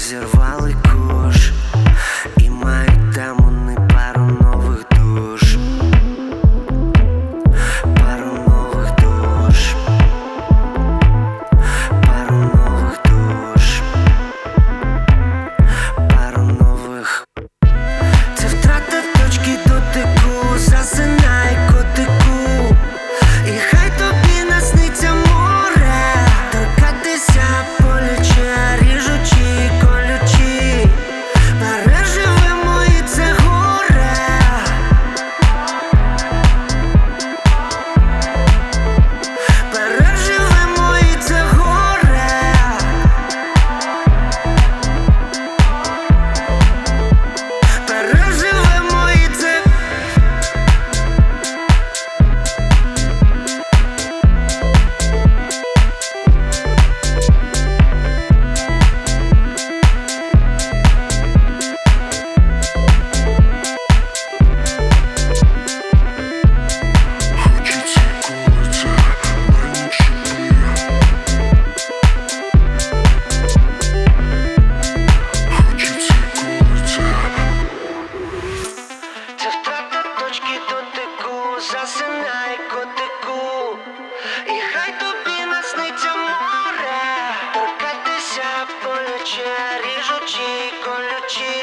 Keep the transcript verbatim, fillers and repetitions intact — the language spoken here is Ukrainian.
зірвали куш і мають там вони пару нових душ, пару нових душ, пару нових душ, пару нових. Це втрата точки дотику, засинай котику, і хай тобі насниться море, торкатися боляче, ріжучи, колючи, переживемо і це горе. Переживемо і це горе. Переживемо і це. Хочеться, коли це мене чіпує. Хочеться, коли це. Це втрата точки дотику, засинай котику, і хай тобі насниться море, торкатися боляче, ріжучи, колючи.